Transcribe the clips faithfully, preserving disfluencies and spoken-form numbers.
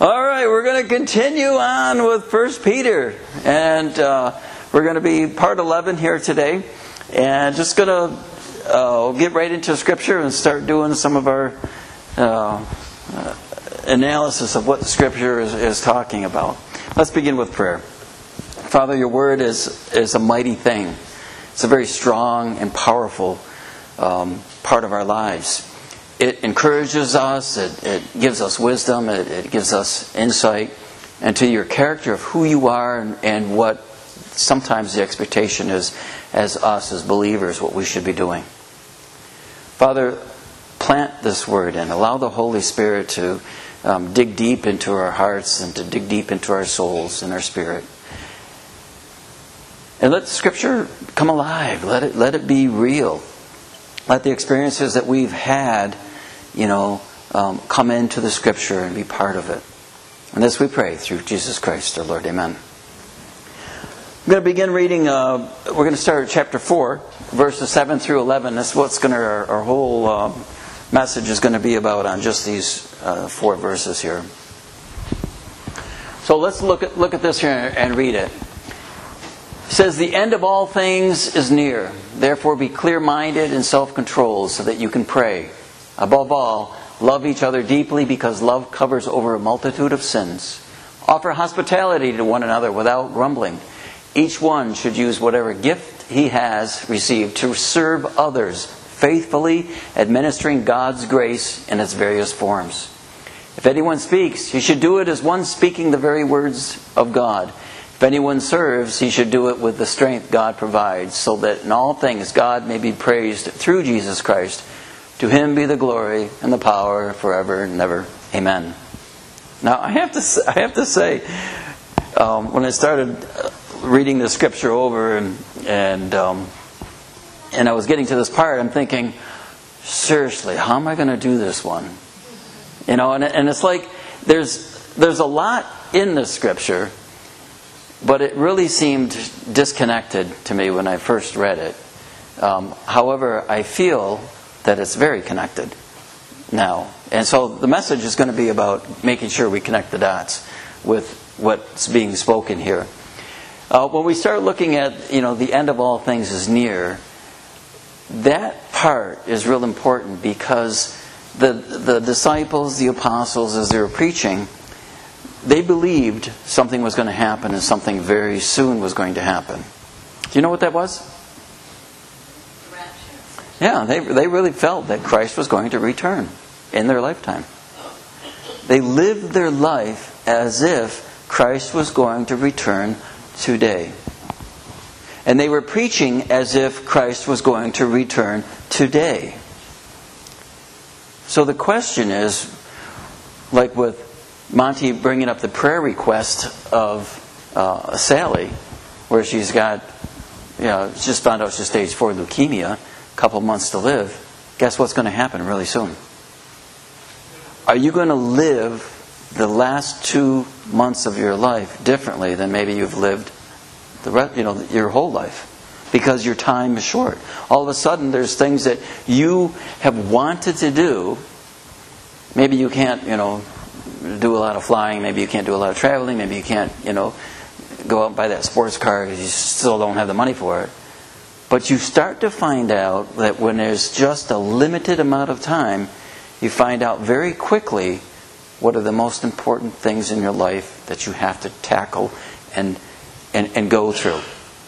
All right, we're going to continue on with First Peter, and uh, we're going to be part eleven here today, and just going to uh, get right into Scripture and start doing some of our uh, analysis of what the Scripture is, is talking about. Let's begin with prayer. Father, your Word is is a mighty thing. It's a very strong and powerful um, part of our lives. It encourages us, it, it gives us wisdom, it, it gives us insight into your character of who you are and, and what sometimes the expectation is as us as believers, what we should be doing. Father, plant this word and allow the Holy Spirit to um, dig deep into our hearts and to dig deep into our souls and our spirit. And let the Scripture come alive. Let it, let it be real. Let the experiences that we've had you know, um, come into the Scripture and be part of it. And this we pray through Jesus Christ our Lord. Amen. I'm going to begin reading, uh, we're going to start at chapter four, verses seven through eleven. That's what's going to, our, our whole uh, message is going to be about on just these uh, four verses here. So let's look at, look at this here and read it. It says, "The end of all things is near. Therefore be clear-minded and self-controlled so that you can pray. Above all, love each other deeply because love covers over a multitude of sins. Offer hospitality to one another without grumbling. Each one should use whatever gift he has received to serve others faithfully, administering God's grace in its various forms. If anyone speaks, he should do it as one speaking the very words of God. If anyone serves, he should do it with the strength God provides, so that in all things God may be praised through Jesus Christ. To Him be the glory and the power forever and ever. Amen." Now, I have to, I have to say, um, when I started reading the Scripture over and and um, and I was getting to this part, I'm thinking, seriously, how am I going to do this one? You know, and and it's like there's there's a lot in the Scripture, but it really seemed disconnected to me when I first read it. Um, however, I feel that it's very connected now. And so the message is going to be about making sure we connect the dots with what's being spoken here. Uh, when we start looking at, you know, the end of all things is near, that part is real important because the the disciples, the apostles, as they were preaching, they believed something was going to happen and something very soon was going to happen. Do you know what that was? Yeah, they they really felt that Christ was going to return in their lifetime. They lived their life as if Christ was going to return today. And they were preaching as if Christ was going to return today. So the question is, like with Monty bringing up the prayer request of uh, Sally, where she's got, you know, just found out she's stage four leukemia, couple months to live, guess what's going to happen really soon? Are you going to live the last two months of your life differently than maybe you've lived the rest, you know, your whole life? Because your time is short. All of a sudden, there's things that you have wanted to do. Maybe you can't, you know, do a lot of flying. Maybe you can't do a lot of traveling. Maybe you can't, you know, go out and buy that sports car because you still don't have the money for it. But you start to find out that when there's just a limited amount of time, you find out very quickly what are the most important things in your life that you have to tackle and and, and go through.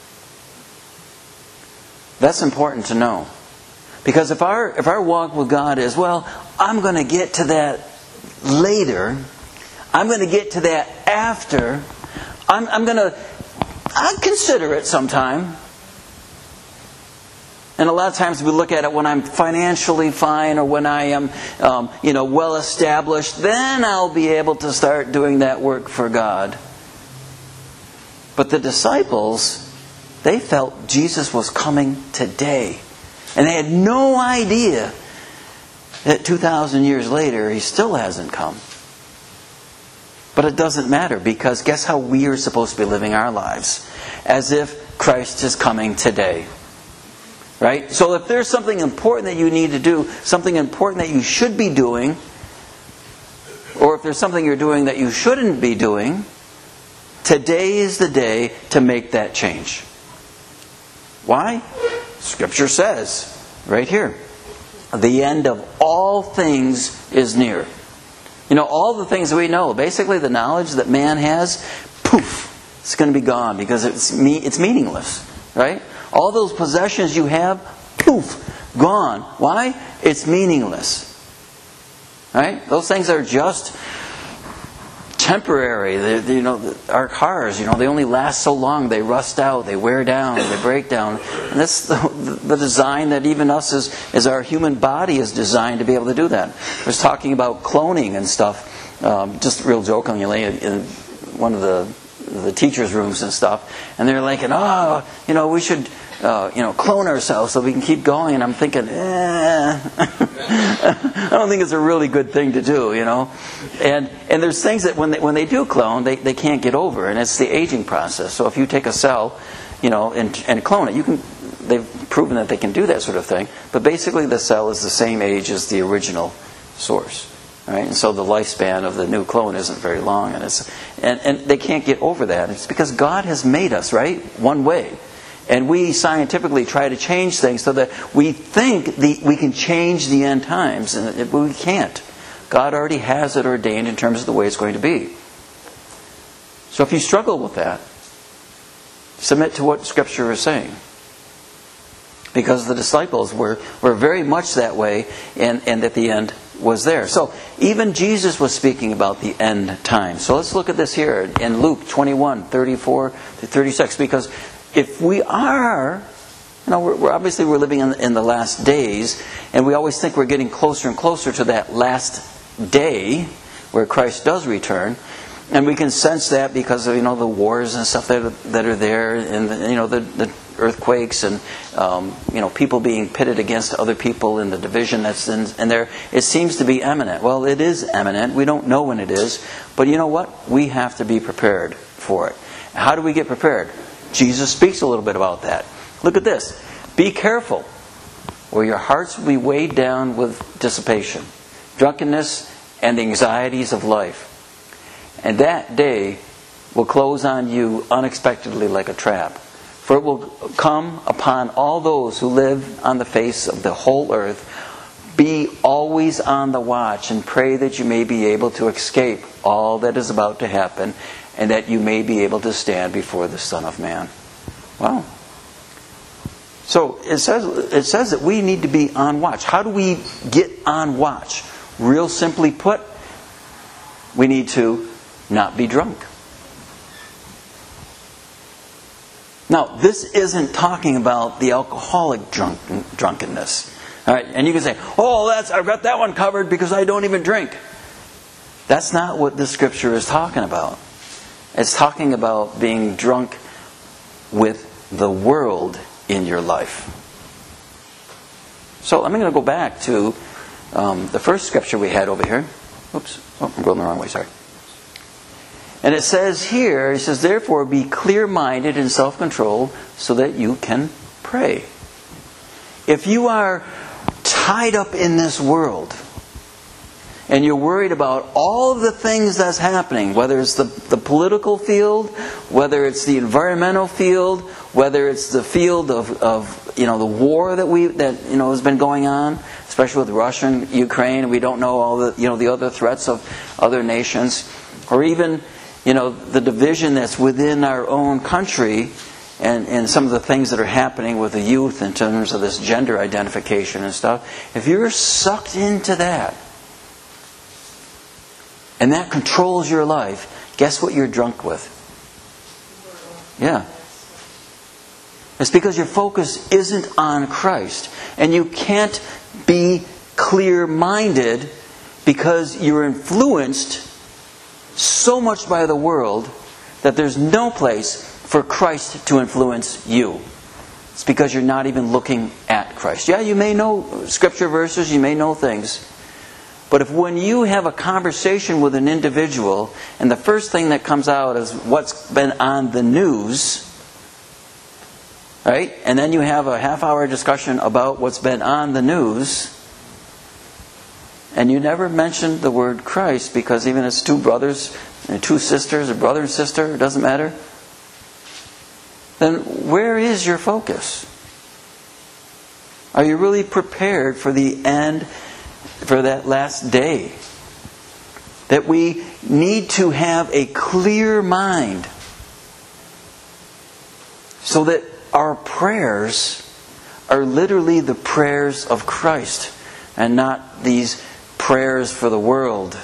That's important to know. Because if our if our walk with God is, well, I'm going to get to that later, I'm going to get to that after, I'm, I'm going to, I'll consider it sometime. And a lot of times we look at it when I'm financially fine or when I am, um, you know, well established. Then I'll be able to start doing that work for God. But the disciples, they felt Jesus was coming today, and they had no idea that two thousand years later He still hasn't come. But it doesn't matter, because guess how we are supposed to be living our lives? As if Christ is coming today. Right? So if there's something important that you need to do, something important that you should be doing, or if if there's something you're doing that you shouldn't be doing, today is the day to make that change. Why? Scripture says, right here, the end of all things is near. You know, all the things that we know, basically the knowledge that man has, poof, it's going to be gone because it's me, it's meaningless, right? All those possessions you have, poof, gone. Why? It's meaningless. Right? Those things are just temporary. They, they, you know, our cars, you know, they only last so long. They rust out, they wear down, they break down. And that's the, the design that even us as, as our human body is designed to be able to do that. I was talking about cloning and stuff, um, just real jokingly in one of the the teachers' rooms and stuff, and they're like, oh, you know, we should, uh, you know, clone ourselves so we can keep going. And I'm thinking, eh, I don't think it's a really good thing to do, you know. And and there's things that when they, when they do clone, they, they can't get over, and it's the aging process. So if you take a cell, you know, and and clone it, you can. They've proven that they can do that sort of thing. But basically, the cell is the same age as the original source. Right? And so the lifespan of the new clone isn't very long, and it's and, and they can't get over that. It's because God has made us, right, one way, and we scientifically try to change things so that we think the, we can change the end times, and it, we can't. God already has it ordained in terms of the way it's going to be. So if you struggle with that, submit to what Scripture is saying. Because the disciples were, were very much that way, and, and at the end was there. So even Jesus was speaking about the end time. So let's look at this here in Luke twenty-one, thirty-four to thirty-six. Because if we are, you know, we're, we're obviously we're living in, in the last days, and we always think we're getting closer and closer to that last day where Christ does return. And we can sense that because of, you know, the wars and stuff that are, that are there, and the, you know the, the earthquakes and um, you know people being pitted against other people in the division that's in, in there. It seems to be imminent. Well, it is imminent. We don't know when it is, but you know what? We have to be prepared for it. How do we get prepared? Jesus speaks a little bit about that. Look at this. Be careful, or your hearts will be weighed down with dissipation, drunkenness, and the anxieties of life. And that day will close on you unexpectedly like a trap. For it will come upon all those who live on the face of the whole earth. Be always on the watch and pray that you may be able to escape all that is about to happen, and that you may be able to stand before the Son of Man. Wow. So it says, it says that we need to be on watch. How do we get on watch? Real simply put, we need to not be drunk. Now, this isn't talking about the alcoholic drunk, drunkenness. All right, and you can say, "Oh, that's I've got that one covered because I don't even drink." That's not what this scripture is talking about. It's talking about being drunk with the world in your life. So I'm going to go back to um, the first scripture we had over here. Oops, oh, I'm going the wrong way. Sorry. And it says here, it says, therefore be clear-minded and self-controlled so that you can pray. If you are tied up in this world and you're worried about all of the things that's happening, whether it's the, the political field, whether it's the environmental field, whether it's the field of, of you know the war that we that you know has been going on, especially with Russia and Ukraine, we don't know all the you know the other threats of other nations, or even you know, the division that's within our own country, and, and some of the things that are happening with the youth in terms of this gender identification and stuff. If you're sucked into that, and that controls your life, guess what you're drunk with? Yeah. It's because your focus isn't on Christ. And you can't be clear-minded because you're influenced so much by the world that there's no place for Christ to influence you. It's because you're not even looking at Christ. Yeah, you may know scripture verses, you may know things, but if when you have a conversation with an individual and the first thing that comes out is what's been on the news, right? And then you have a half hour discussion about what's been on the news, and you never mentioned the word Christ, because even it's two brothers, and two sisters, a brother and sister, it doesn't matter, then where is your focus? Are you really prepared for the end, for that last day? That we need to have a clear mind so that our prayers are literally the prayers of Christ and not these prayers for the world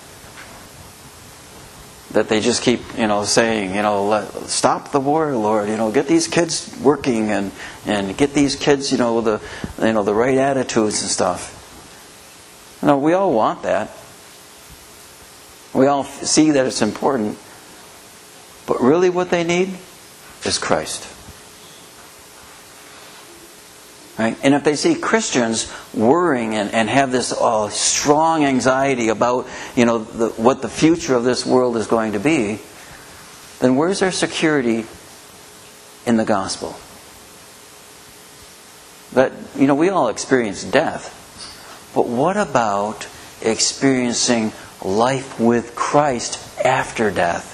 that they just keep, you know, saying, you know, let, stop the war, Lord, you know, get these kids working and, and get these kids, you know, the you know the right attitudes and stuff. You know, we all want that. We all see that it's important. But really what they need is Christ. Right? And if they see Christians worrying and, and have this uh, strong anxiety about, you know, the, what the future of this world is going to be, then where's their security in the gospel? That, you know, we all experience death. But what about experiencing life with Christ after death?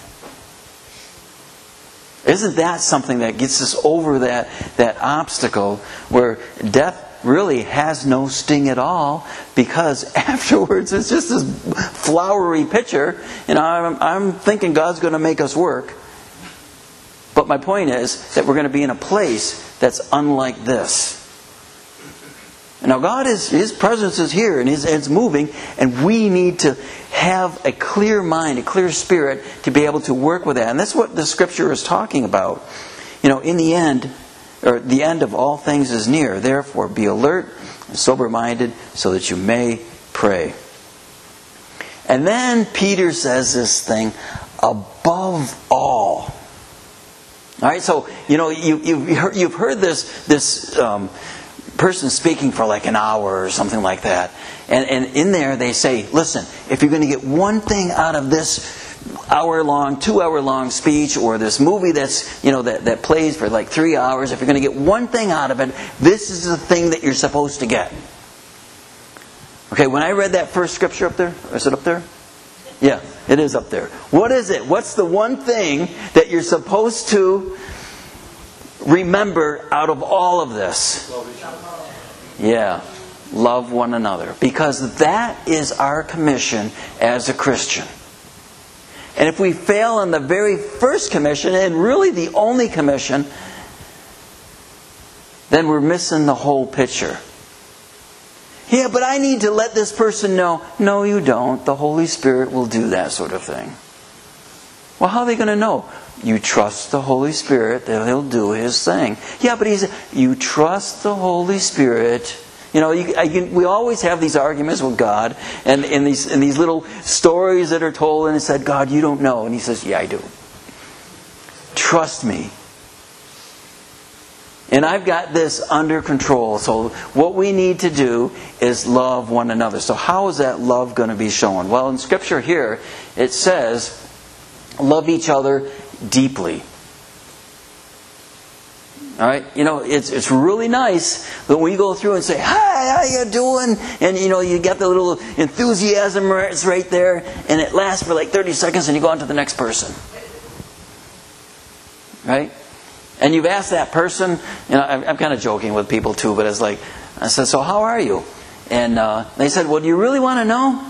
Isn't that something that gets us over that, that obstacle where death really has no sting at all, because afterwards it's just this flowery picture. You know, I'm, I'm thinking God's going to make us work. But my point is that we're going to be in a place that's unlike this. Now God is, His presence is here and His, it's moving, and we need to have a clear mind, a clear spirit to be able to work with that. And that's what the Scripture is talking about. You know, in the end, or the end of all things is near. Therefore, be alert and sober-minded so that you may pray. And then Peter says this thing, above all. All right, so, you know, you, you've, heard, you've heard this, this um, person speaking for like an hour or something like that. And, and in there they say, listen, if you're going to get one thing out of this hour-long, two-hour-long speech, or this movie that's, you know, that, that plays for like three hours, if you're going to get one thing out of it, this is the thing that you're supposed to get. Okay, when I read that first scripture up there, is it up there? Yeah, it is up there. What is it? What's the one thing that you're supposed to remember out of all of this? Yeah, love one another. Because that is our commission as a Christian. And if we fail on the very first commission, and really the only commission, then we're missing the whole picture. Yeah, but I need to let this person know. No, you don't. The Holy Spirit will do that sort of thing. Well, how are they going to know? You trust the Holy Spirit that He'll do His thing. Yeah, but He's you trust the Holy Spirit. You know, you, you, we always have these arguments with God, and in these in these little stories that are told, and it said, God, you don't know. And He says, yeah, I do. Trust me. And I've got this under control. So what we need to do is love one another. So how is that love going to be shown? Well, in Scripture here, it says, love each other deeply. All right, you know, it's it's really nice when we go through and say, "Hi, how you doing?" And you know, you get the little enthusiasm right there, and it lasts for like thirty seconds, and you go on to the next person. Right? And you've asked that person. You know, I'm, I'm kind of joking with people too, but it's like, I said, "So how are you?" And uh, they said, "Well, do you really want to know?"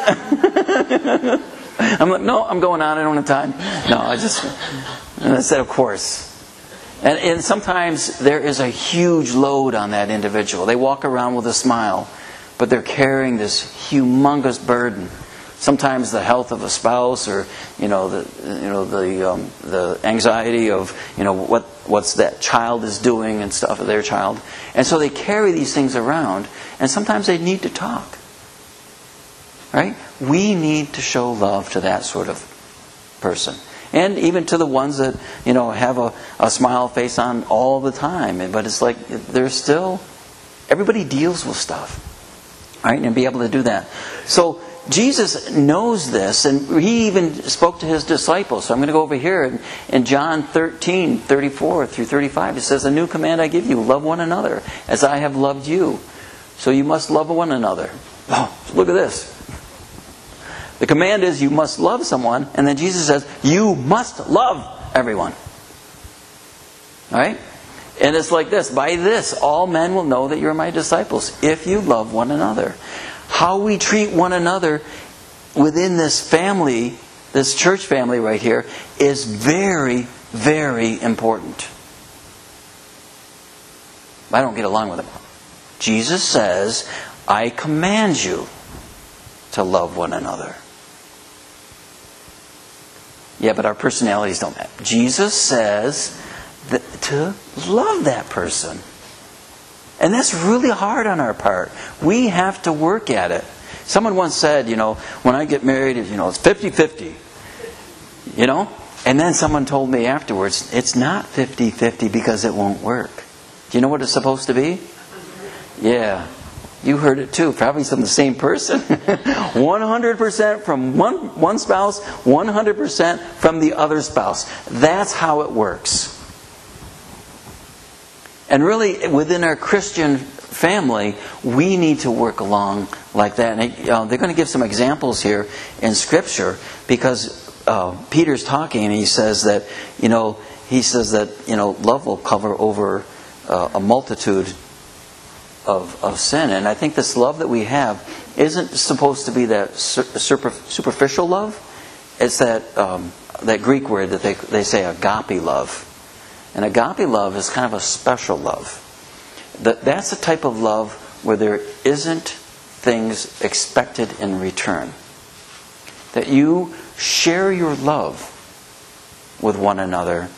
I'm like, "No, I'm going on. I don't have time." No, I just. And I said, "Of course." And, and sometimes there is a huge load on that individual. They walk around with a smile, but they're carrying this humongous burden. Sometimes the health of a spouse, or you know the you know the um, the anxiety of you know what what's that child is doing and stuff, their child, and so they carry these things around. And sometimes they need to talk. Right? We need to show love to that sort of person. And even to the ones that, you know, have a, a smile face on all the time. But it's like, they're still, everybody deals with stuff. Right? And be able to do that. So, Jesus knows this, and He even spoke to His disciples. So I'm going to go over here in, in John thirteen, thirty-four through thirty-five. It says, "A new command I give you, love one another, as I have loved you. So you must love one another. Oh, look at this. The command is you must love someone, and then Jesus says you must love everyone. All right? And it's like this. By this, all men will know that you're my disciples, if you love one another. How we treat one another within this family, this church family right here, is very, very important. I don't get along with them. Jesus says, I command you to love one another. Yeah, but our personalities don't match. Jesus says that to love that person. And that's really hard on our part. We have to work at it. Someone once said, you know, when I get married, you know, it's fifty-fifty. You know? And then someone told me afterwards, it's not fifty-fifty because it won't work. Do you know what it's supposed to be? Yeah. You heard it too, probably from the same person. one hundred percent from one, one spouse, one hundred percent from the other spouse. That's how it works. And really, within our Christian family, we need to work along like that. And uh, they're going to give some examples here in Scripture, because uh, Peter's talking and he says that, you know, he says that, you know, love will cover over uh, a multitude Of, of sin. And I think this love that we have isn't supposed to be that super, superficial love. It's that um, that Greek word that they they say agape love. And agape love is kind of a special love. That that's the type of love where there isn't things expected in return. That you share your love with one another,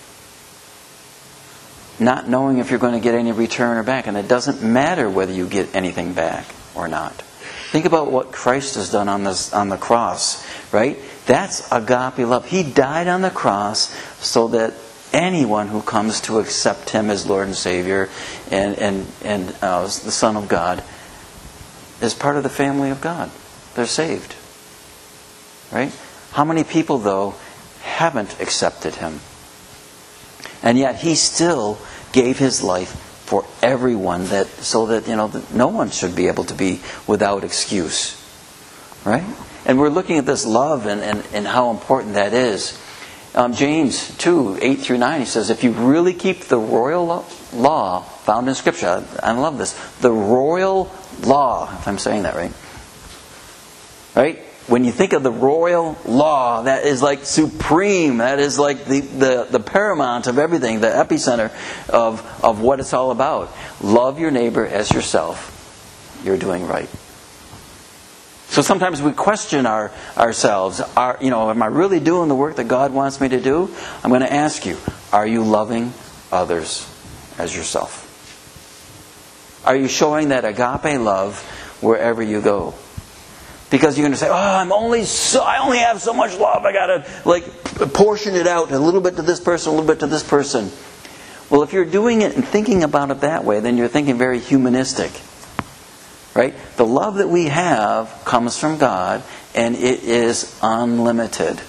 not knowing if you're going to get any return or back. And it doesn't matter whether you get anything back or not. Think about what Christ has done on this on the cross, right? That's agape love. He died on the cross so that anyone who comes to accept Him as Lord and Savior and and and uh, the Son of God is part of the family of God. They're saved, right? How many people, though, haven't accepted Him? And yet He still gave His life for everyone, that so that, you know, that no one should be able to be without excuse. Right? And we're looking at this love and, and, and how important that is. Um, James two, eight through nine, he says, if you really keep the royal law found in Scripture, I, I love this, the royal law, if I'm saying that right. Right? When you think of the royal law, that is like supreme. That is like the, the, the paramount of everything, the epicenter of, of what it's all about. Love your neighbor as yourself. You're doing right. So sometimes we question our, ourselves. Are, you know, am I really doing the work that God wants me to do? I'm going to ask you, are you loving others as yourself? Are you showing that agape love wherever you go? Because you're going to say, oh, I'm only so, I only have so much love. I got to like portion it out a little bit to this person, a little bit to this person. Well, if you're doing it and thinking about it that way, then you're thinking very humanistic. Right? The love that we have comes from God, and it is unlimited.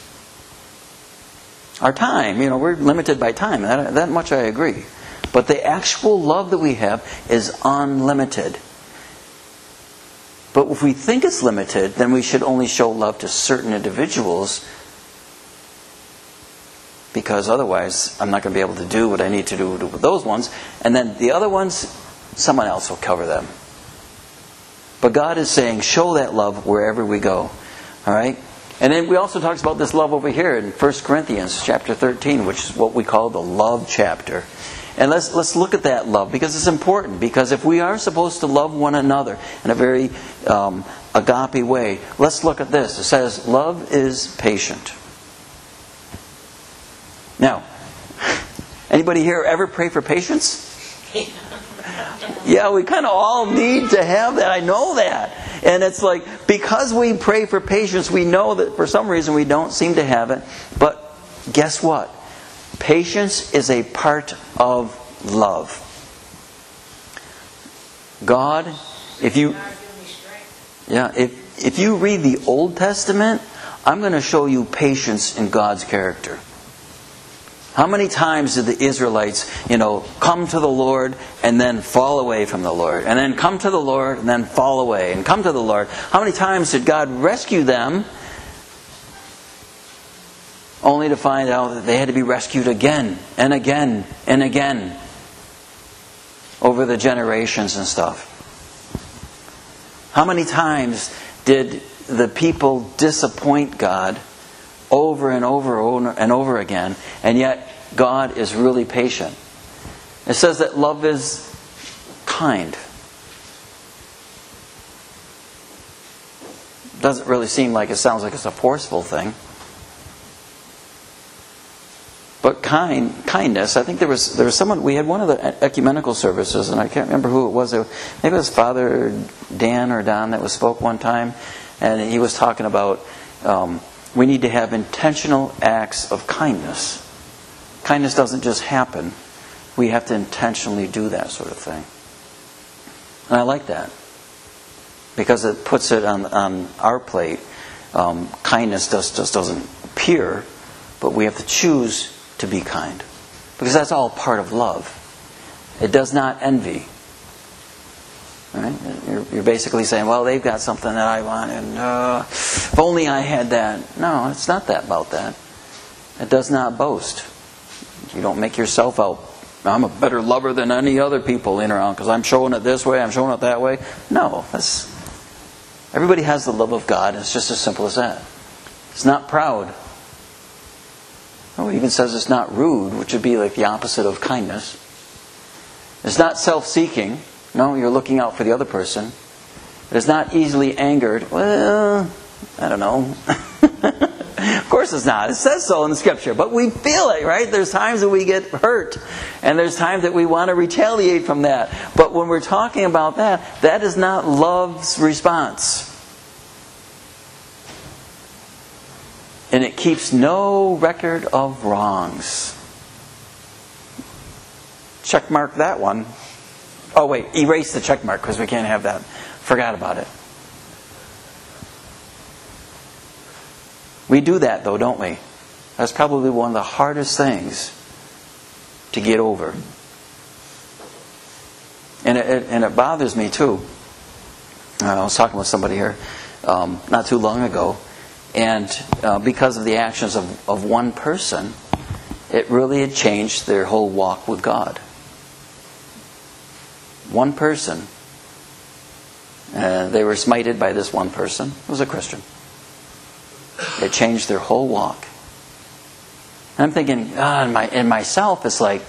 Our time, you know, we're limited by time. That, that much I agree. But the actual love that we have is unlimited. But if we think it's limited, then we should only show love to certain individuals, because otherwise I'm not going to be able to do what I need to do with those ones. And then the other ones, someone else will cover them. But God is saying, show that love wherever we go. All right? And then we also talks about this love over here in First Corinthians chapter thirteen, which is what we call the love chapter. And let's let's look at that love, because it's important. Because if we are supposed to love one another in a very um, agape way, let's look at this. It says, love is patient. Now, anybody here ever pray for patience? Yeah, we kind of all need to have that. I know that. And it's like, because we pray for patience, we know that for some reason we don't seem to have it. But guess what? Patience is a part of love. God, if you yeah, if if you read the Old Testament, I'm going to show you patience in God's character. How many times did the Israelites, you know, come to the Lord and then fall away from the Lord? And then come to the Lord and then fall away and come to the Lord. How many times did God rescue them only to find out that they had to be rescued again and again and again over the generations and stuff? How many times did the people disappoint God over and over and over again, and yet God is really patient? It says that love is kind. Doesn't really seem like it sounds like it's a forceful thing. But kind, kindness, I think there was there was someone, we had one of the ecumenical services, and I can't remember who it was. Maybe it was Father Dan or Don that was spoke one time, and he was talking about um, we need to have intentional acts of kindness. Kindness doesn't just happen. We have to intentionally do that sort of thing. And I like that, because it puts it on, on our plate. Um, kindness just, just doesn't appear, but we have to choose to be kind, because that's all part of love. It does not envy. Right? You're, you're basically saying, well, they've got something that I want, and uh, if only I had that. No, it's not that about that. It does not boast. You don't make yourself out, I'm a better lover than any other people in around because I'm showing it this way, I'm showing it that way. No, that's, everybody has the love of God. It's just as simple as that. It's not proud. Oh, it even says it's not rude, which would be like the opposite of kindness. It's not self-seeking. No, you're looking out for the other person. It is not easily angered. Well, I don't know. Of course it's not. It says so in the Scripture. But we feel it, right? There's times that we get hurt. And there's times that we want to retaliate from that. But when we're talking about that, that is not love's response. And it keeps no record of wrongs. Check mark that one. Oh wait, erase the check mark because we can't have that. Forgot about it. We do that though, don't we? That's probably one of the hardest things to get over. And it, it, and it bothers me too. I was talking with somebody here um, not too long ago. And uh, because of the actions of, of one person, it really had changed their whole walk with God. One person. Uh, they were smited by this one person who was a Christian. It changed their whole walk. And I'm thinking, ah, in, my, in myself, it's like,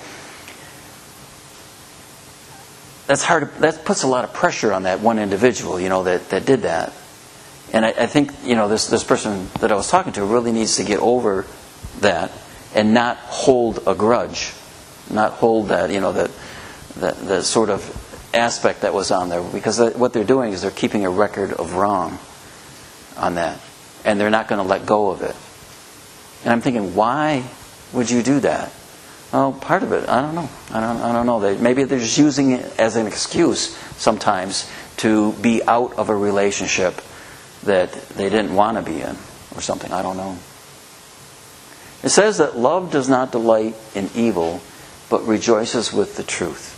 that's hard. That puts a lot of pressure on that one individual, you know, that, that did that. And I, I think, you know, this, this person that I was talking to really needs to get over that and not hold a grudge. Not hold that, you know, that, that, that sort of aspect that was on there. Because what they're doing is they're keeping a record of wrong on that. And they're not going to let go of it. And I'm thinking, why would you do that? Well, part of it, I don't know. I don't, I don't know. They, maybe they're just using it as an excuse sometimes to be out of a relationship that they didn't want to be in or something. I don't know. It says that love does not delight in evil, but rejoices with the truth.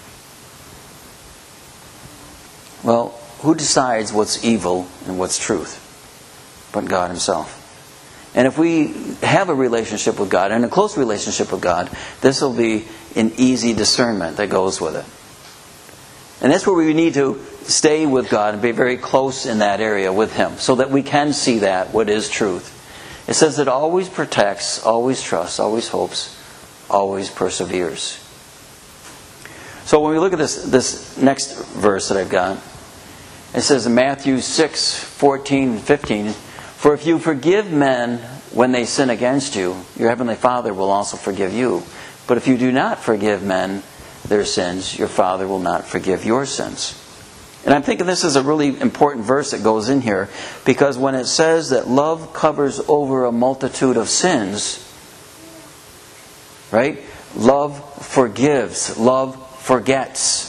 Well, who decides what's evil and what's truth? But God Himself. And if we have a relationship with God, and a close relationship with God, this will be an easy discernment that goes with it. And that's where we need to stay with God and be very close in that area with Him, so that we can see that, what is truth. It says it always protects, always trusts, always hopes, always perseveres. So when we look at this, this next verse that I've got, it says in Matthew six, fourteen and fifteen, "For if you forgive men when they sin against you, your heavenly Father will also forgive you. But if you do not forgive men their sins, your Father will not forgive your sins." And I'm thinking this is a really important verse that goes in here, because when it says that love covers over a multitude of sins, right? Love forgives. Love forgets.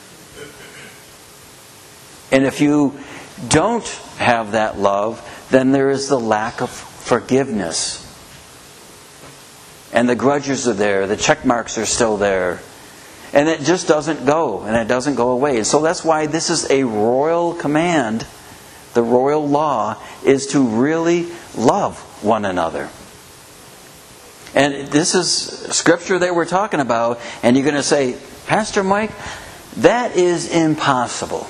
And if you don't have that love, then there is the lack of forgiveness. And the grudges are there. The check marks are still there. And it just doesn't go. And it doesn't go away. And so that's why this is a royal command. The royal law is to really love one another. And this is scripture that we're talking about. And you're going to say, Pastor Mike, that is impossible.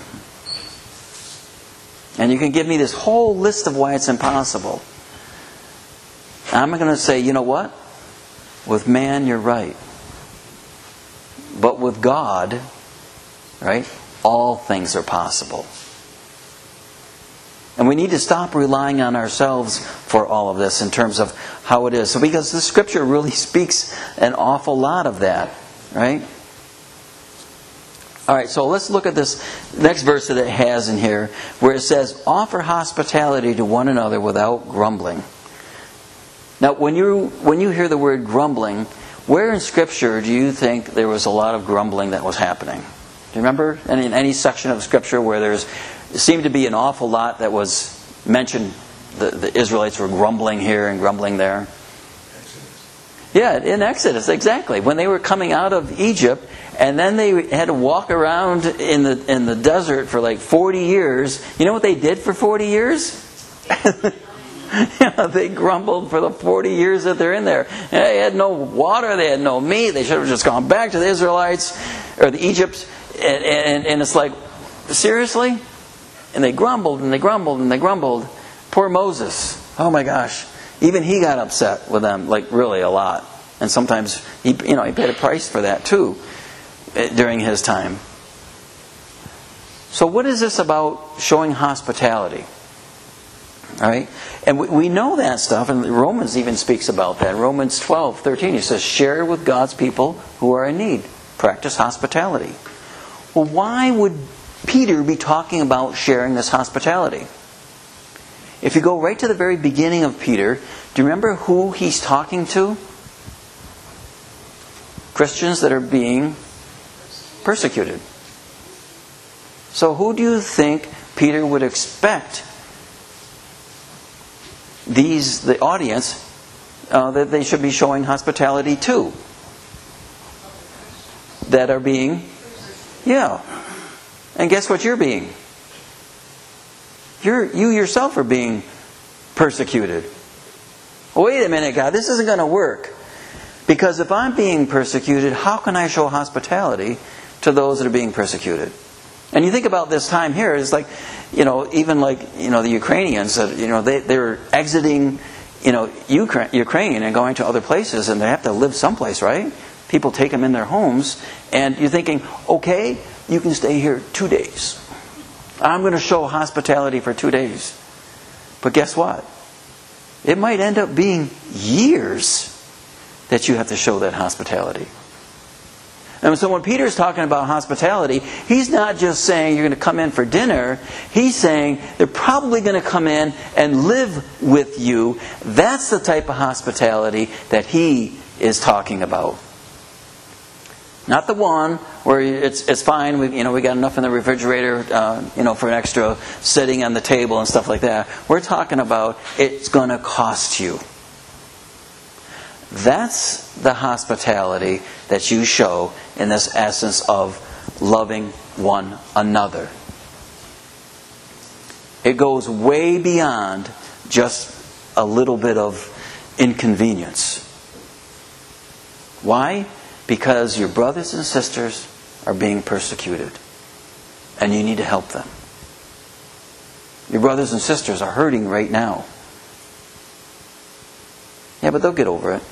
And you can give me this whole list of why it's impossible. I'm going to say, you know what? With man, you're right. But with God, right, all things are possible. And we need to stop relying on ourselves for all of this in terms of how it is. So because the scripture really speaks an awful lot of that, right? All right, so let's look at this next verse that it has in here, where it says, offer hospitality to one another without grumbling. Now, when you when you hear the word grumbling, where in Scripture do you think there was a lot of grumbling that was happening? Do you remember any, any section of Scripture where there's it seemed to be an awful lot that was mentioned? The, the Israelites were grumbling here and grumbling there. Yeah, in Exodus, exactly. When they were coming out of Egypt, and then they had to walk around in the in the desert for like forty years. You know what they did for forty years? You know, they grumbled for the forty years that they're in there. They had no water, they had no meat. They should have just gone back to the Israelites or the Egypt. And, and, and it's like, seriously? And they grumbled and they grumbled and they grumbled. Poor Moses. Oh my gosh. Even he got upset with them, like really a lot. And sometimes he, you know, he paid a price for that too during his time. So what is this about showing hospitality? All right? And we, we know that stuff, and Romans even speaks about that. Romans twelve thirteen, he says, share with God's people who are in need. Practice hospitality. Well, why would Peter be talking about sharing this hospitality? If you go right to the very beginning of Peter, do you remember who he's talking to? Christians that are being persecuted. So who do you think Peter would expect these, the audience, uh, that they should be showing hospitality to? That are being, yeah. And guess what you're being? You're, you yourself are being persecuted. Wait a minute, God, this isn't going to work. Because if I'm being persecuted, how can I show hospitality to those that are being persecuted? And you think about this time here, it's like, you know, even like, you know, the Ukrainians, uh, you know, they, they're exiting, you know, Ukraine, Ukraine and going to other places, and they have to live someplace, right? People take them in their homes, and you're thinking, okay, you can stay here two days. I'm going to show hospitality for two days. But guess what? It might end up being years that you have to show that hospitality. And so when Peter's talking about hospitality, he's not just saying you're going to come in for dinner. He's saying they're probably going to come in and live with you. That's the type of hospitality that he is talking about. Not the one where it's it's fine. We you know we got enough in the refrigerator, uh, you know, for an extra sitting on the table and stuff like that. We're talking about it's going to cost you. That's the hospitality that you show in this essence of loving one another. It goes way beyond just a little bit of inconvenience. Why? Because your brothers and sisters are being persecuted, and you need to help them. Your brothers and sisters are hurting right now. Yeah, but they'll get over it.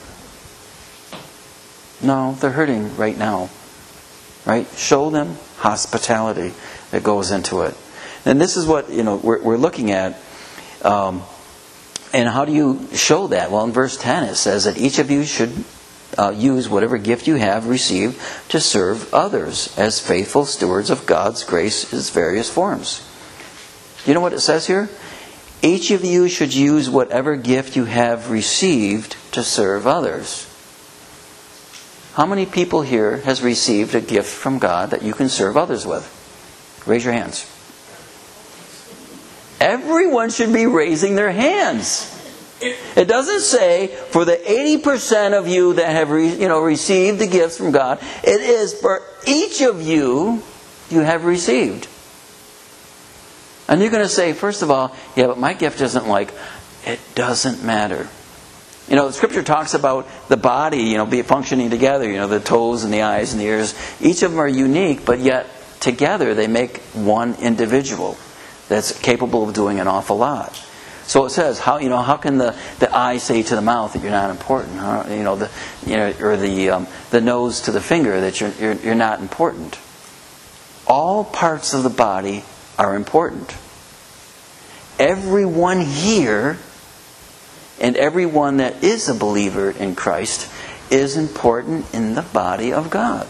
No, they're hurting right now. Right? Show them hospitality that goes into it. And this is what, you know, we're, we're looking at. Um, and how do you show that? Well, in verse ten it says that each of you should uh, use whatever gift you have received to serve others as faithful stewards of God's grace in its various forms. You know what it says here? Each of you should use whatever gift you have received to serve others. How many people here has received a gift from God that you can serve others with? Raise your hands. Everyone should be raising their hands. It doesn't say for the eighty percent of you that have re, you know, received the gifts from God. It is for each of you you have received. And you're going to say, first of all, yeah, but my gift isn't like, it doesn't matter. You know, the Scripture talks about the body, you know, be functioning together. You know, the toes and the eyes and the ears. Each of them are unique, but yet together they make one individual that's capable of doing an awful lot. So it says, how you know, how can the, the eye say to the mouth that you're not important? Huh? You know, the you know, or the um, the nose to the finger that you're, you're you're not important. All parts of the body are important. Everyone here and everyone that is a believer in Christ is important in the body of God.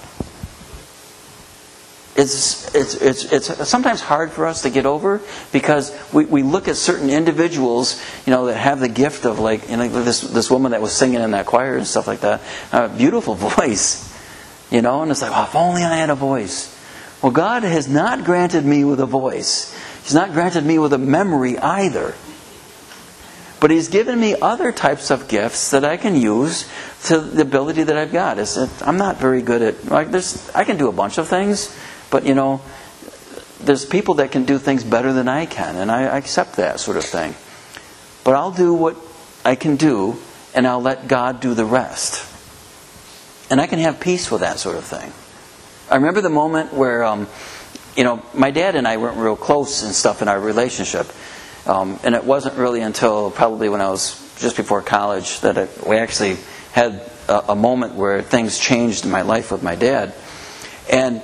It's it's it's it's sometimes hard for us to get over because we, we look at certain individuals, you know, that have the gift of, like, you know, this this woman that was singing in that choir and stuff like that, a beautiful voice, you know, and it's like, oh, if only I had a voice. Well, God has not granted me with a voice. He's not granted me with a memory either. But He's given me other types of gifts that I can use to the ability that I've got. It's, I'm not very good at, like, there's, I can do a bunch of things, but, you know, there's people that can do things better than I can, and I, I accept that sort of thing. But I'll do what I can do, and I'll let God do the rest. And I can have peace with that sort of thing. I remember the moment where, um, you know, my dad and I weren't real close and stuff in our relationship. Um, and it wasn't really until probably when I was just before college that it, we actually had a, a moment where things changed in my life with my dad. And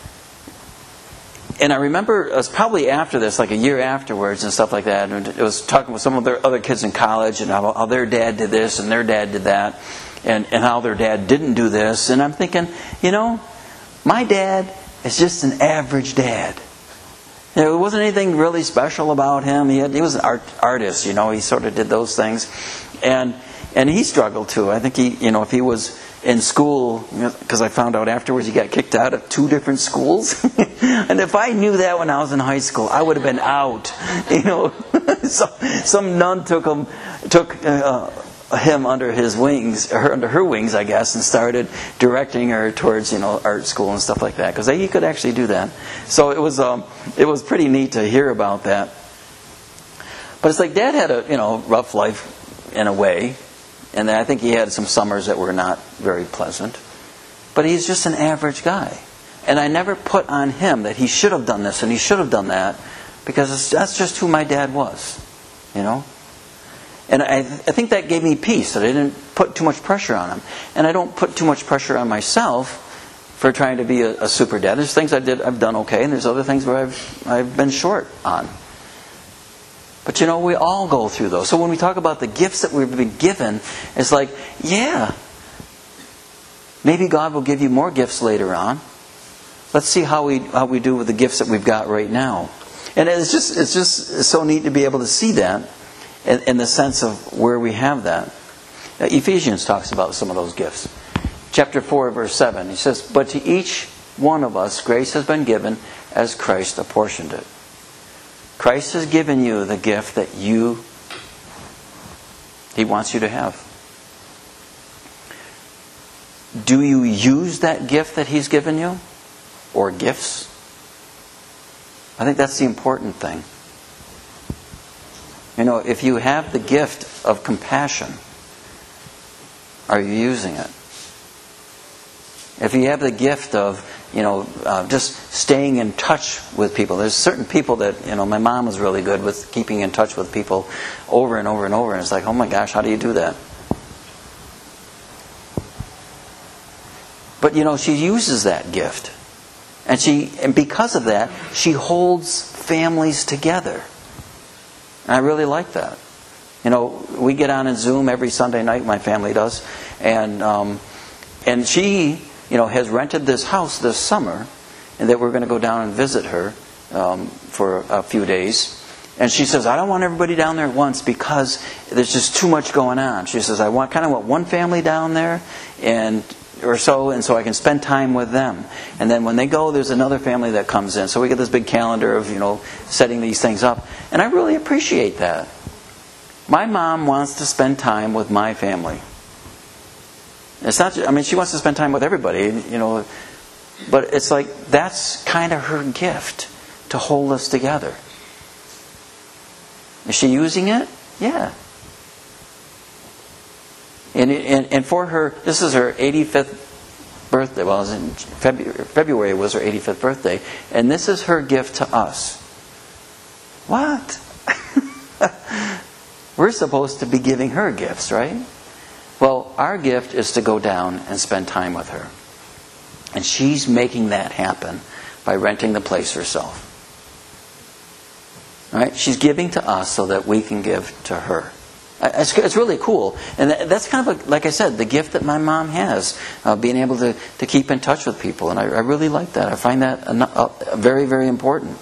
and I remember it was probably after this, like a year afterwards and stuff like that. And it was talking with some of their other kids in college and how, how their dad did this and their dad did that. And, and how their dad didn't do this. And I'm thinking, you know, my dad is just an average dad. There wasn't anything really special about him. He had, he was an art, artist, you know. He sort of did those things, and and he struggled too. I think he, you know, if he was in school, because you know, I found out afterwards he got kicked out of two different schools. And if I knew that when I was in high school, I would have been out. You know, so, some nun took him took. Uh, him under his wings, her under her wings, I guess, and started directing her towards, you know, art school and stuff like that, because he could actually do that. So it was um, it was pretty neat to hear about that. But it's like Dad had a, you know, rough life in a way, and I think he had some summers that were not very pleasant. But he's just an average guy, and I never put on him that he should have done this and he should have done that, because it's, that's just who my dad was, you know. And I, I think that gave me peace, that I didn't put too much pressure on him. And I don't put too much pressure on myself for trying to be a, a super dad. There's things I did, I've done okay, and there's other things where I've I've been short on. But you know, we all go through those. So when we talk about the gifts that we've been given, it's like, yeah, maybe God will give you more gifts later on. Let's see how we how we do with the gifts that we've got right now. And it's just it's just so neat to be able to see that. In the sense of where we have that. Ephesians talks about some of those gifts. Chapter four, verse seven. He says, but to each one of us grace has been given as Christ apportioned it. Christ has given you the gift that you, He wants you to have. Do you use that gift that He's given you? Or gifts? I think that's the important thing. You know, if you have the gift of compassion, are you using it? If you have the gift of, you know, uh, just staying in touch with people. There's certain people that, you know, my mom was really good with keeping in touch with people over and over and over. And it's like, oh my gosh, how do you do that? But, you know, she uses that gift. And she, and because of that, she holds families together. And I really like that. You know, we get on in Zoom every Sunday night, my family does. And um, and she, you know, has rented this house this summer, and that we're going to go down and visit her um, for a few days. And she says, I don't want everybody down there at once because there's just too much going on. She says, I want kind of want one family down there, and or so, and so I can spend time with them. And then when they go, there's another family that comes in. So we get this big calendar of, you know, setting these things up. And I really appreciate that. My mom wants to spend time with my family. It's not, I mean, she wants to spend time with everybody, you know, but it's like that's kind of her gift, to hold us together. Is she using it? Yeah. And, and, and for her, this is her eighty-fifth birthday. Well, it was in February, February was her eighty-fifth birthday. And this is her gift to us. What? We're supposed to be giving her gifts, right? Well, our gift is to go down and spend time with her. And she's making that happen by renting the place herself. Right? She's giving to us so that we can give to her. It's, it's really cool. And that's kind of, a, like I said, the gift that my mom has, uh, being able to, to keep in touch with people. And I, I really like that. I find that a, a, a very, very important.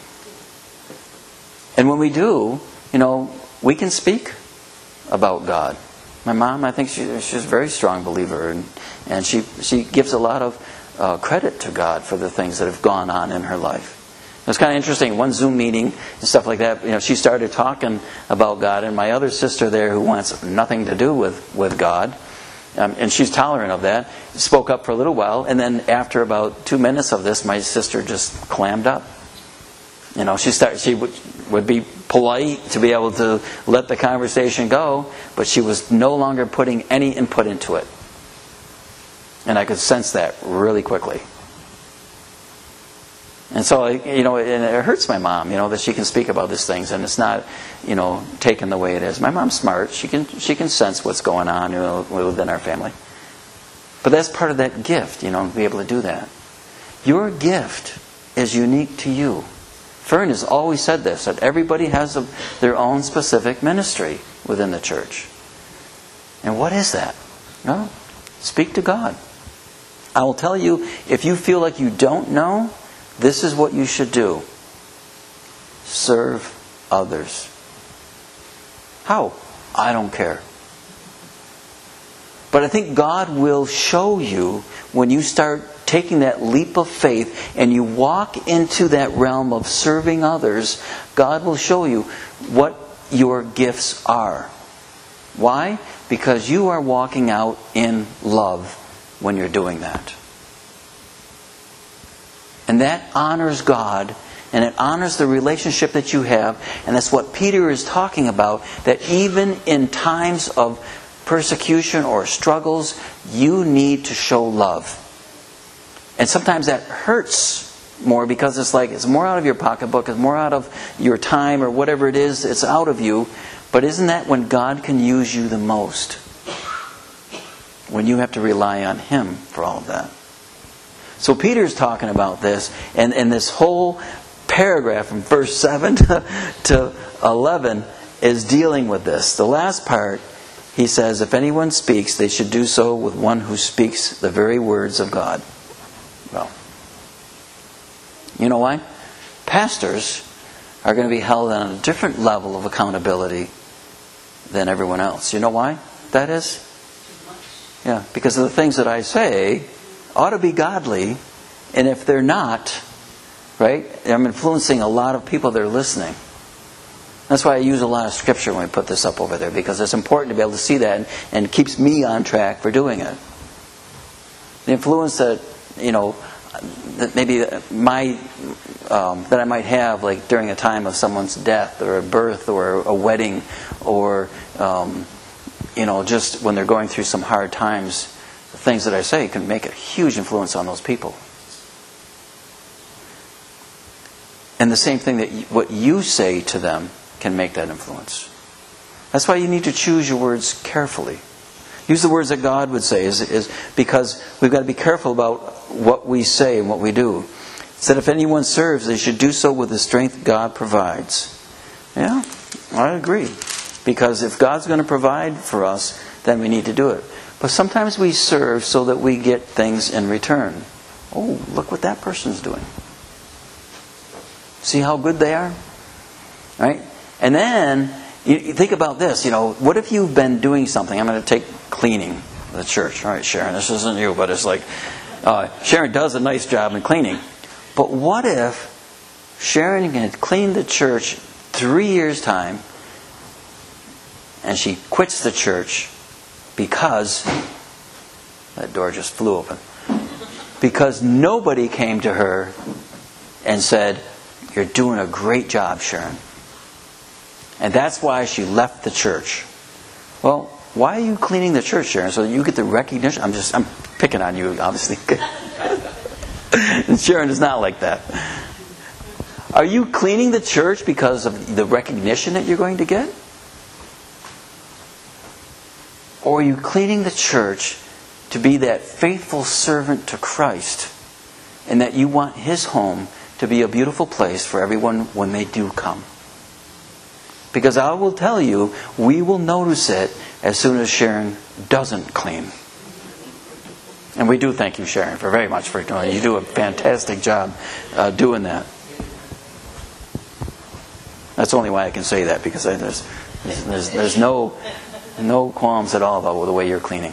And when we do, you know, we can speak about God. My mom, I think she, she's a very strong believer. And, and she, she gives a lot of uh, credit to God for the things that have gone on in her life. It was kind of interesting. One Zoom meeting and stuff like that, you know, she started talking about God, and my other sister there, who wants nothing to do with, with God, um, and she's tolerant of that, spoke up for a little while, and then after about two minutes of this, my sister just clammed up. You know, she started. She would, would be polite to be able to let the conversation go, but she was no longer putting any input into it. And I could sense that really quickly. And so, you know, and it hurts my mom, you know, that she can speak about these things, and it's not, you know, taken the way it is. My mom's smart; she can she can sense what's going on, you know, within our family. But that's part of that gift, you know, to be able to do that. Your gift is unique to you. Fern has always said this, that everybody has a, their own specific ministry within the church. And what is that? No, speak to God. I will tell you, if you feel like you don't know, this is what you should do. Serve others. How? I don't care. But I think God will show you when you start taking that leap of faith and you walk into that realm of serving others. God will show you what your gifts are. Why? Because you are walking out in love when you're doing that. And that honors God, and it honors the relationship that you have. And that's what Peter is talking about, that even in times of persecution or struggles, you need to show love. And sometimes that hurts more, because it's like it's more out of your pocketbook, it's more out of your time or whatever it is, it's out of you. But isn't that when God can use you the most? When you have to rely on Him for all of that. So Peter's talking about this, and, and this whole paragraph from verse seven to, to eleven is dealing with this. The last part, he says, if anyone speaks, they should do so with one who speaks the very words of God. Well, you know why? Pastors are going to be held on a different level of accountability than everyone else. You know why that is? Yeah, because of the things that I say ought to be godly, and if they're not, right, I'm influencing a lot of people that are listening. That's why I use a lot of scripture when I put this up over there, because it's important to be able to see that, and, and it keeps me on track for doing it. The influence that, you know, that maybe my um, that I might have, like during a time of someone's death or a birth or a wedding, or um, you know, just when they're going through some hard times. The things that I say can make a huge influence on those people. And the same thing that you, what you say to them can make that influence. That's why you need to choose your words carefully. Use the words that God would say, is, is because we've got to be careful about what we say and what we do. It said if anyone serves, they should do so with the strength God provides. Yeah, I agree. Because if God's going to provide for us, then we need to do it. But sometimes we serve so that we get things in return. Oh, look what that person's doing. See how good they are? Right? And then, you, you think about this, you know, what if you've been doing something? I'm going to take cleaning the church. All right, Sharon, this isn't you, but it's like, uh, Sharon does a nice job in cleaning. But what if Sharon had cleaned the church three years' time, and she quits the church because, that door just flew open, because nobody came to her and said, "You're doing a great job, Sharon." And that's why she left the church. Well, why are you cleaning the church, Sharon? So that you get the recognition? I'm just, I'm picking on you, obviously. And Sharon is not like that. Are you cleaning the church because of the recognition that you're going to get? Or are you cleaning the church to be that faithful servant to Christ, and that you want His home to be a beautiful place for everyone when they do come? Because I will tell you, we will notice it as soon as Sharon doesn't clean. And we do thank you, Sharon, for very much for doing it. You do a fantastic job uh, doing that. That's only why I can say that, because I, there's, there's, there's no, no qualms at all about the way you're cleaning.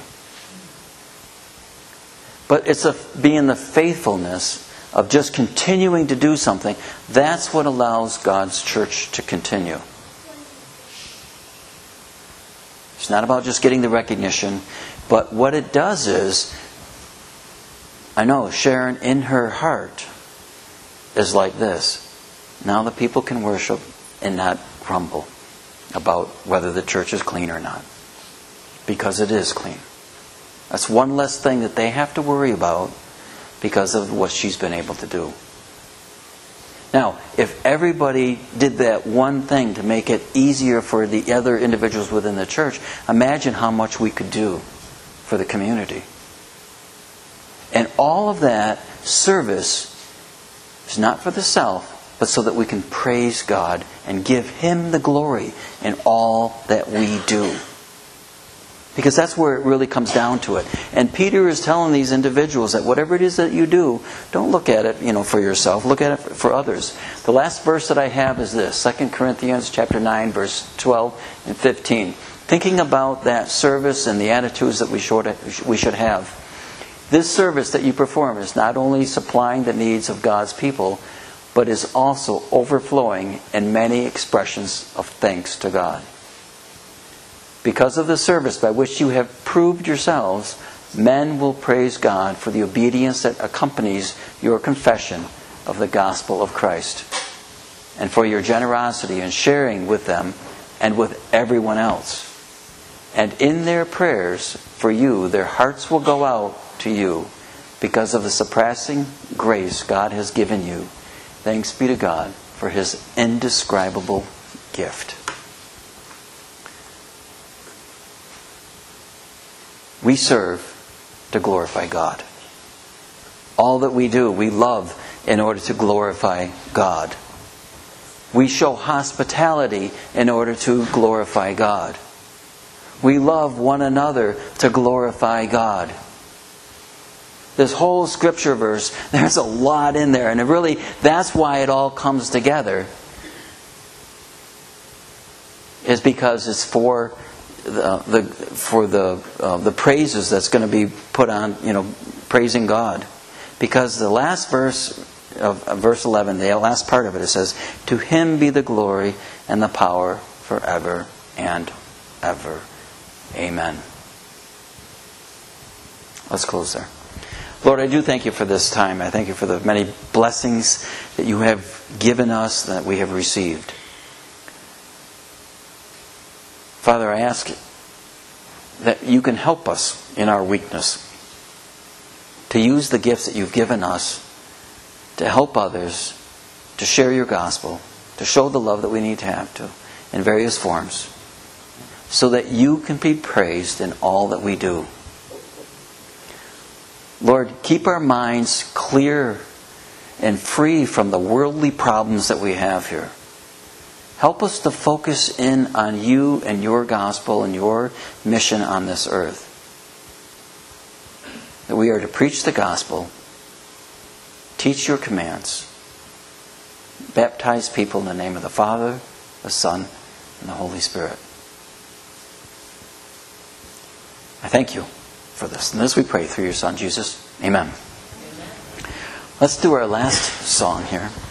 But it's a, being the faithfulness of just continuing to do something. That's what allows God's church to continue. It's not about just getting the recognition, but what it does is, I know Sharon in her heart is like this. Now the people can worship and not grumble about whether the church is clean or not, because it is clean. That's one less thing that they have to worry about because of what she's been able to do. Now, if everybody did that one thing to make it easier for the other individuals within the church, imagine how much we could do for the community. And all of that service is not for the self, but so that we can praise God and give Him the glory in all that we do. Because that's where it really comes down to it. And Peter is telling these individuals that whatever it is that you do, don't look at it, you know, for yourself. Look at it for others. The last verse that I have is this, Second Corinthians chapter nine, verse twelve and fifteen. Thinking about that service and the attitudes that we should, we should have. This service that you perform is not only supplying the needs of God's people, but is also overflowing in many expressions of thanks to God. Because of the service by which you have proved yourselves, men will praise God for the obedience that accompanies your confession of the gospel of Christ, and for your generosity in sharing with them and with everyone else. And in their prayers for you, their hearts will go out to you because of the surpassing grace God has given you. Thanks be to God for His indescribable gift. We serve to glorify God. All that we do, we love in order to glorify God. We show hospitality in order to glorify God. We love one another to glorify God. This whole scripture verse, there's a lot in there, and it really, that's why it all comes together. Is because it's for the, the for the uh, the praises that's going to be put on, you know, praising God. Because the last verse of, of verse eleven, the last part of it, it says, "To Him be the glory and the power forever and ever. Amen." Let's close there. Lord, I do thank You for this time. I thank You for the many blessings that You have given us, that we have received. Father, I ask that You can help us in our weakness, to use the gifts that You've given us to help others, to share Your gospel, to show the love that we need to have to in various forms, so that You can be praised in all that we do. Lord, keep our minds clear and free from the worldly problems that we have here. Help us to focus in on You and Your gospel and Your mission on this earth. That we are to preach the gospel, teach Your commands, baptize people in the name of the Father, the Son, and the Holy Spirit. I thank You for this. And this we pray through Your Son, Jesus. Amen. Amen. Let's do our last song here.